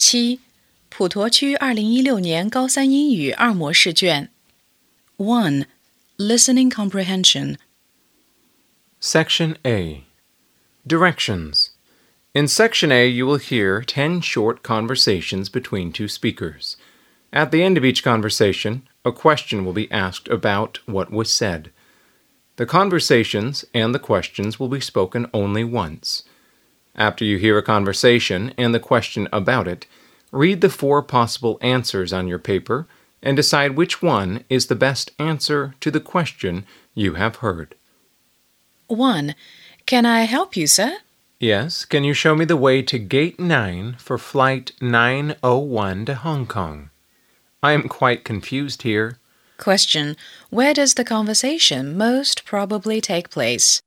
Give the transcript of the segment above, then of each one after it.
7. 普陀区2016年高三英语2模试卷 1. Listening Comprehension Section A. Directions. In Section A, you will hear 10 short conversations between two speakers. At the end of each conversation, a question will be asked about what was said. The conversations and the questions will be spoken only once. After you hear a conversation and the question about it, read the 4 possible answers on your paper and decide which one is the best answer to the question you have heard. 1. Can I help you, sir? Yes, can you show me the way to Gate 9 for Flight 901 to Hong Kong? I am quite confused here. Question. Where does the conversation most probably take place?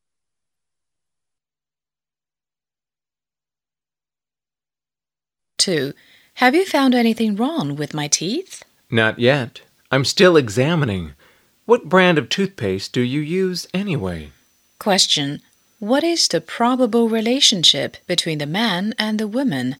Two. Have you found anything wrong with my teeth? Not yet. I'm still examining. What brand of toothpaste do you use anyway? Question. What is the probable relationship between the man and the woman?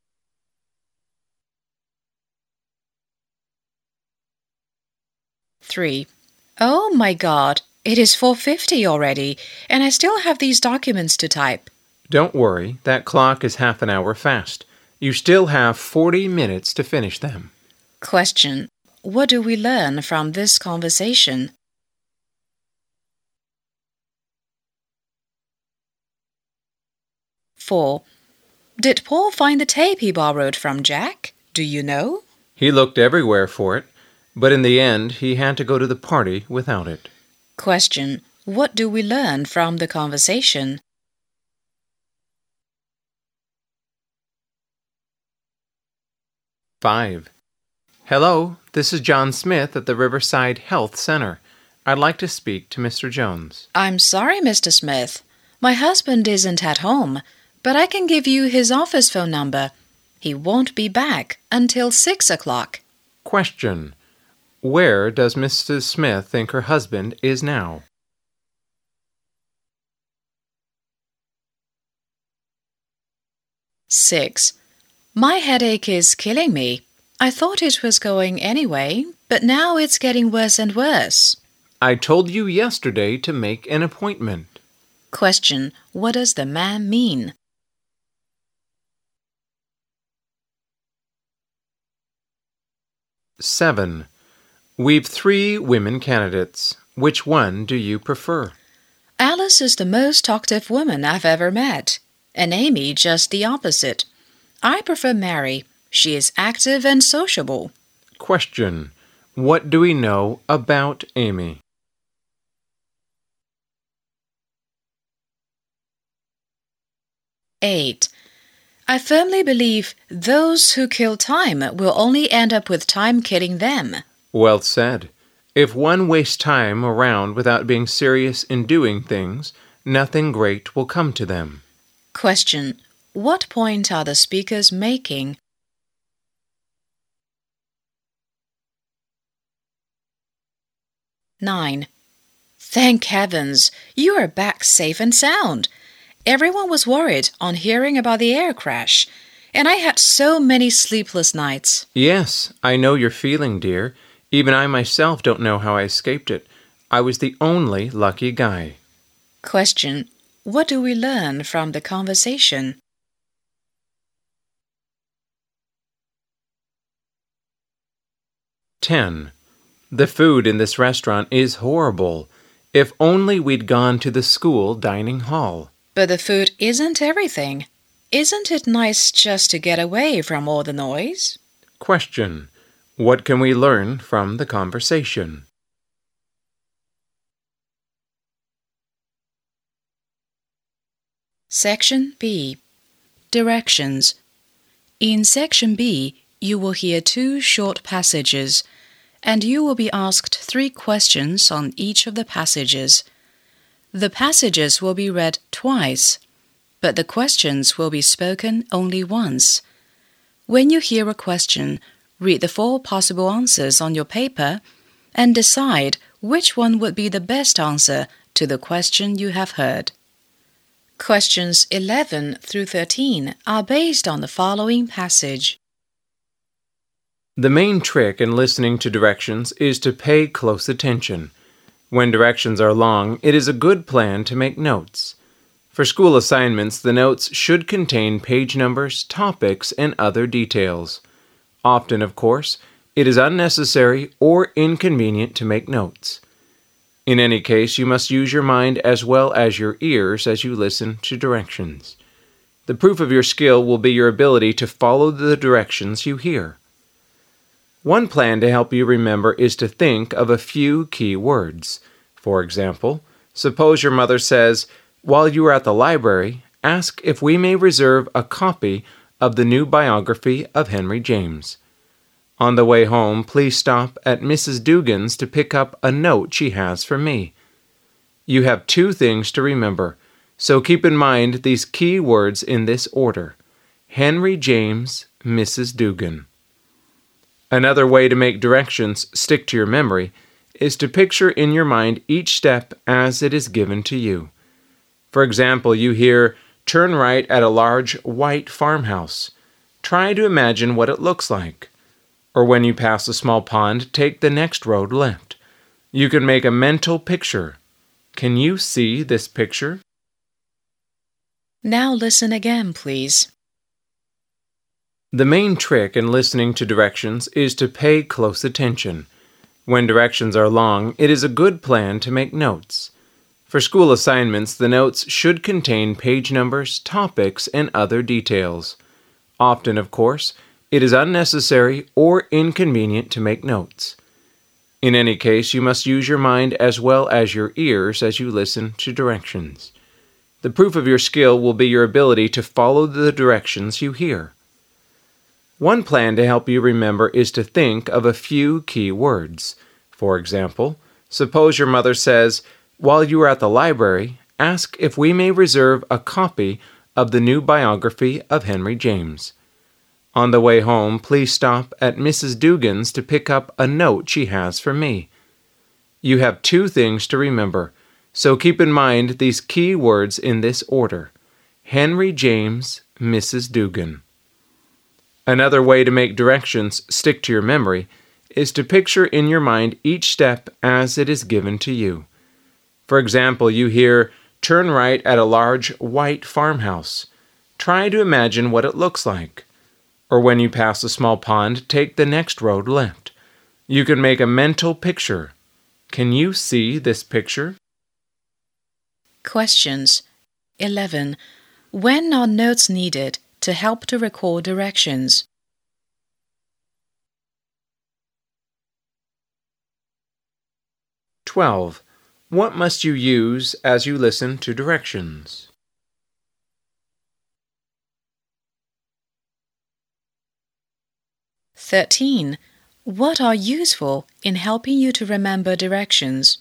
Three. Oh my God, it is 4:50 already, and I still have these documents to type. Don't worry, that clock is half an hour fast. You still have 40 minutes to finish them. Question. What do we learn from this conversation? Four. Did Paul find the tape he borrowed from Jack? Do you know? He looked everywhere for it, but in the end he had to go to the party without it. Question. What do we learn from the conversation? Five. Hello, this is John Smith at the Riverside Health Center. I'd like to speak to Mr. Jones. I'm sorry, Mr. Smith. My husband isn't at home, but I can give you his office phone number. He won't be back until 6 o'clock. Question. Where does Mrs. Smith think her husband is now? Six. My headache is killing me. I thought it was going anyway, but now it's getting worse and worse. I told you yesterday to make an appointment. Question. What does the man mean? Seven. We've 3 women candidates. Which one do you prefer? Alice is the most talkative woman I've ever met, and Amy just the opposite. I prefer Mary. She is active and sociable. Question. What do we know about Amy? Eight. I firmly believe those who kill time will only end up with time killing them. Well said. If one wastes time around without being serious in doing things, nothing great will come to them. Question. What point are the speakers making? Nine. Thank heavens, you are back safe and sound. Everyone was worried on hearing about the air crash, and I had so many sleepless nights. Yes, I know your feeling, dear. Even I myself don't know how I escaped it. I was the only lucky guy. Question. What do we learn from the conversation? Ten. The food in this restaurant is horrible. If only we'd gone to the school dining hall. But the food isn't everything. Isn't it nice just to get away from all the noise? Question. What can we learn from the conversation? Section B. Directions. In Section B, you will hear 2 short passages, and you will be asked 3 questions on each of the passages. The passages will be read twice, but the questions will be spoken only once. When you hear a question, read the 4 possible answers on your paper and decide which one would be the best answer to the question you have heard. Questions 11 through 13 are based on the following passage. The main trick in listening to directions is to pay close attention. When directions are long, it is a good plan to make notes. For school assignments, the notes should contain page numbers, topics, and other details. Often, of course, it is unnecessary or inconvenient to make notes. In any case, you must use your mind as well as your ears as you listen to directions. The proof of your skill will be your ability to follow the directions you hear. One plan to help you remember is to think of a few key words. For example, suppose your mother says, "While you are at the library, ask if we may reserve a copy of the new biography of Henry James. On the way home, please stop at Mrs. Dugan's to pick up a note she has for me." You have two things to remember, so keep in mind these key words in this order: Henry James, Mrs. Dugan. Another way to make directions stick to your memory is to picture in your mind each step as it is given to you. For example, you hear, "Turn right at a large white farmhouse." Try to imagine what it looks like. Or when you pass a small pond, take the next road left. You can make a mental picture. Can you see this picture? Now listen again, please. The main trick in listening to directions is to pay close attention. When directions are long, it is a good plan to make notes. For school assignments, the notes should contain page numbers, topics, and other details. Often, of course, it is unnecessary or inconvenient to make notes. In any case, you must use your mind as well as your ears as you listen to directions. The proof of your skill will be your ability to follow the directions you hear. One plan to help you remember is to think of a few key words. For example, suppose your mother says, "While you are at the library, ask if we may reserve a copy of the new biography of Henry James. On the way home, please stop at Mrs. Dugan's to pick up a note she has for me." You have two things to remember, so keep in mind these key words in this order: Henry James, Mrs. Dugan. Another way to make directions stick to your memory is to picture in your mind each step as it is given to you. For example, you hear, "Turn right at a large white farmhouse." Try to imagine what it looks like. Or when you pass a small pond, take the next road left. You can make a mental picture. Can you see this picture? Questions 11. When are notes needed to help to record directions? (12) What must you use as you listen to directions? (13) What are useful in helping you to remember directions?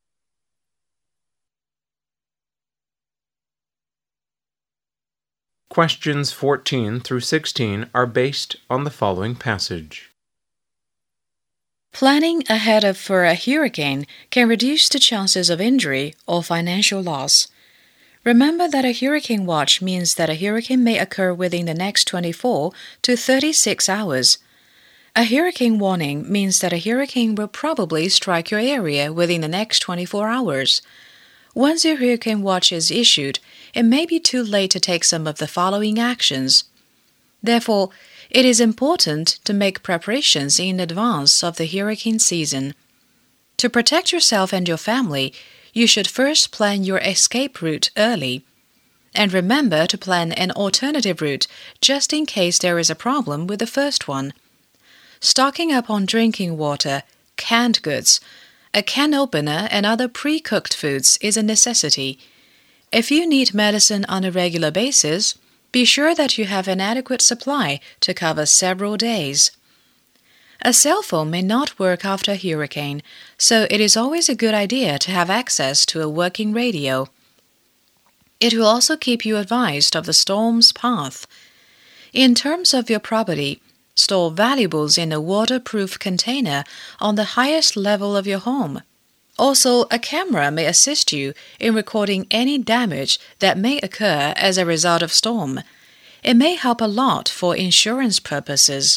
Questions 14 through 16 are based on the following passage. Planning ahead for a hurricane can reduce the chances of injury or financial loss. Remember that a hurricane watch means that a hurricane may occur within the next 24 to 36 hours. A hurricane warning means that a hurricane will probably strike your area within the next 24 hours. Once your hurricane watch is issued, it may be too late to take some of the following actions. Therefore, it is important to make preparations in advance of the hurricane season. To protect yourself and your family, you should first plan your escape route early. And remember to plan an alternative route just in case there is a problem with the first one. Stocking up on drinking water, canned goods, a can opener, and other pre-cooked foods is a necessity. If you need medicine on a regular basis, be sure that you have an adequate supply to cover several days. A cell phone may not work after a hurricane, so it is always a good idea to have access to a working radio. It will also keep you advised of the storm's path. In terms of your property, store valuables in a waterproof container on the highest level of your home. Also, a camera may assist you in recording any damage that may occur as a result of storm. It may help a lot for insurance purposes.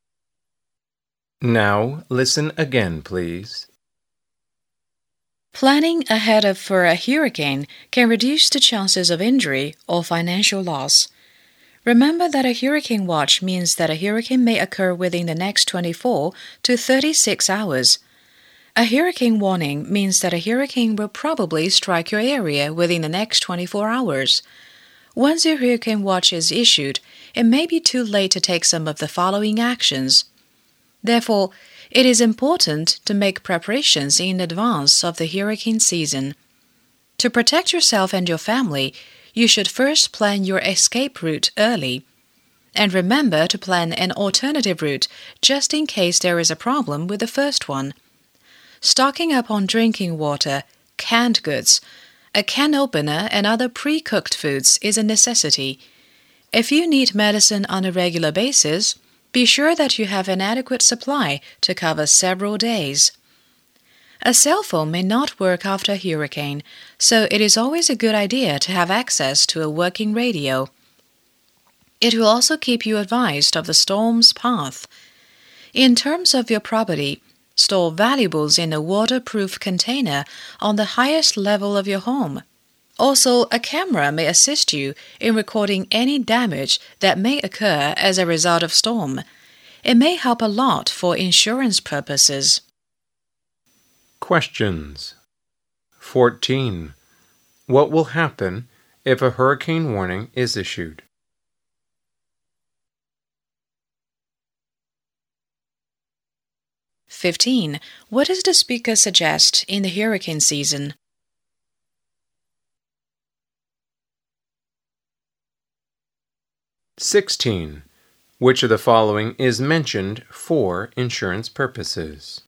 Now, listen again, please. Planning ahead for a hurricane can reduce the chances of injury or financial loss. Remember that a hurricane watch means that a hurricane may occur within the next 24 to 36 hours. A hurricane warning means that a hurricane will probably strike your area within the next 24 hours. Once your hurricane watch is issued, it may be too late to take some of the following actions. Therefore, it is important to make preparations in advance of the hurricane season. To protect yourself and your family, you should first plan your escape route early. And remember to plan an alternative route just in case there is a problem with the first one. Stocking up on drinking water, canned goods, a can opener and other pre-cooked foods is a necessity. If you need medicine on a regular basis, be sure that you have an adequate supply to cover several days. A cell phone may not work after a hurricane, so it is always a good idea to have access to a working radio. It will also keep you advised of the storm's path. In terms of your property, store valuables in a waterproof container on the highest level of your home. Also, a camera may assist you in recording any damage that may occur as a result of storm. It may help a lot for insurance purposes. Questions. 14. What will happen if a hurricane warning is issued? 15. What does the speaker suggest in the hurricane season? 16. Which of the following is mentioned for insurance purposes?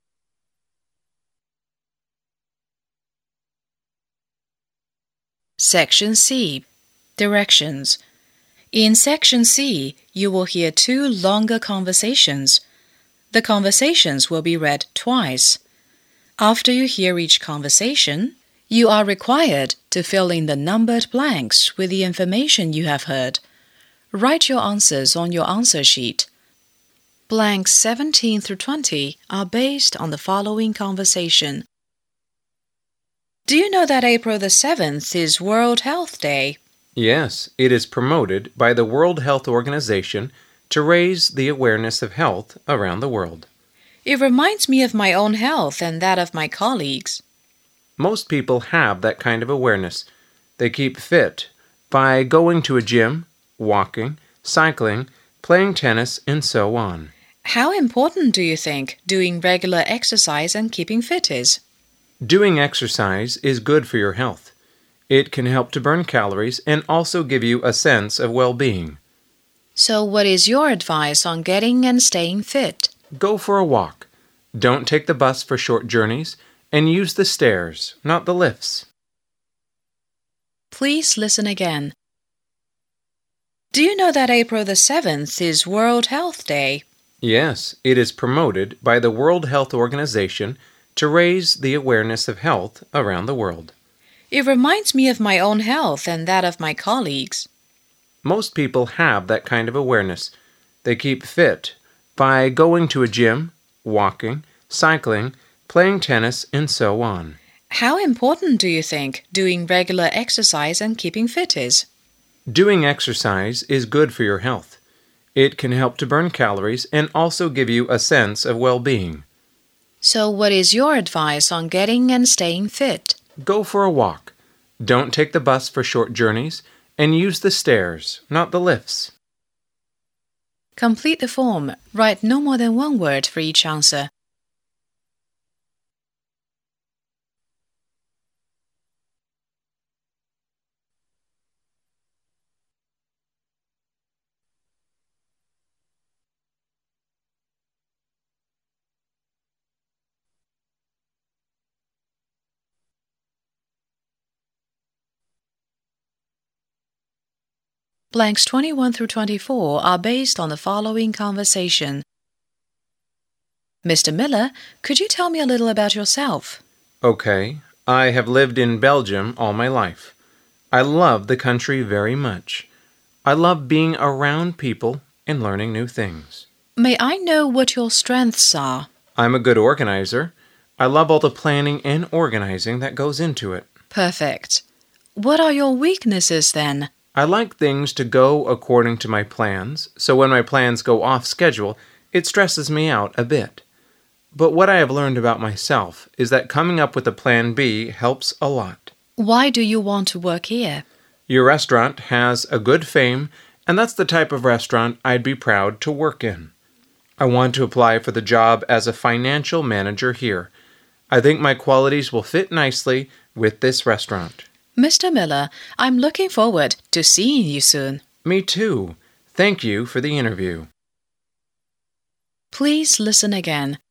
Section C. Directions. In Section C, you will hear two longer conversations. The conversations will be read twice. After you hear each conversation, you are required to fill in the numbered blanks with the information you have heard. Write your answers on your answer sheet. Blanks 17 through 20 are based on the following conversation. Do you know that April the 7th is World Health Day? Yes, it is promoted by the World Health Organization to raise the awareness of health around the world. It reminds me of my own health and that of my colleagues. Most people have that kind of awareness. They keep fit by going to a gym, walking, cycling, playing tennis, and so on. How important do you think doing regular exercise and keeping fit is? Doing exercise is good for your health. It can help to burn calories and also give you a sense of well-being. So what is your advice on getting and staying fit? Go for a walk. Don't take the bus for short journeys, and use the stairs, not the lifts. Please listen again. Do you know that April the 7th is World Health Day? Yes, it is promoted by the World Health Organization to raise the awareness of health around the world. It reminds me of my own health and that of my colleagues. Most people have that kind of awareness. They keep fit by going to a gym, walking, cycling, playing tennis, and so on. How important do you think doing regular exercise and keeping fit is? Doing exercise is good for your health. It can help to burn calories and also give you a sense of well-being. So what is your advice on getting and staying fit? Go for a walk. Don't take the bus for short journeys, and use the stairs, not the lifts. Complete the form. Write no more than one word for each answer. Blanks 21 through 24 are based on the following conversation. Mr. Miller, could you tell me a little about yourself? Okay, I have lived in Belgium all my life. I love the country very much. I love being around people and learning new things. May I know what your strengths are? I'm a good organizer. I love all the planning and organizing that goes into it. Perfect. What are your weaknesses then? I like things to go according to my plans, so when my plans go off schedule, it stresses me out a bit. But what I have learned about myself is that coming up with a plan B helps a lot. Why do you want to work here? Your restaurant has a good fame, and that's the type of restaurant I'd be proud to work in. I want to apply for the job as a financial manager here. I think my qualities will fit nicely with this restaurant. Mr. Miller, I'm looking forward to seeing you soon. Me too. Thank you for the interview. Please listen again.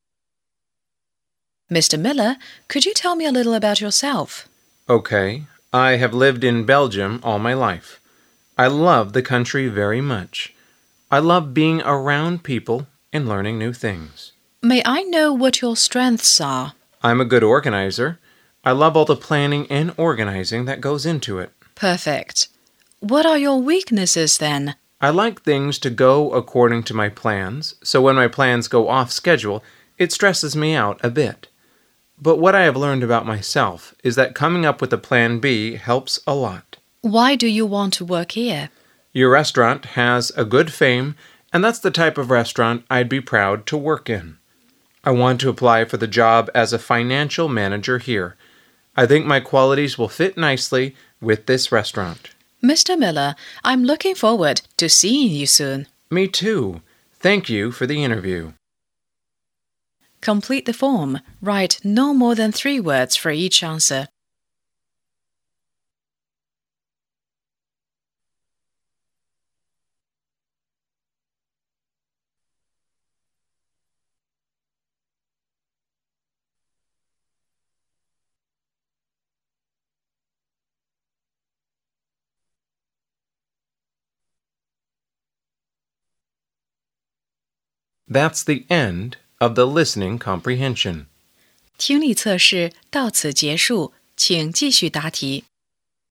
Mr. Miller, could you tell me a little about yourself? Okay, I have lived in Belgium all my life. I love the country very much. I love being around people and learning new things. May I know what your strengths are? I'm a good organizer. I love all the planning and organizing that goes into it. Perfect. What are your weaknesses then? I like things to go according to my plans, so when my plans go off schedule, it stresses me out a bit. But what I have learned about myself is that coming up with a plan B helps a lot. Why do you want to work here? Your restaurant has a good fame, and that's the type of restaurant I'd be proud to work in. I want to apply for the job as a financial manager here. I think my qualities will fit nicely with this restaurant. Mr. Miller, I'm looking forward to seeing you soon. Me too. Thank you for the interview. Complete the form. Write no more than 3 words for each answer. That's the end of the listening comprehension. 听力测试到此结束，请继续答题。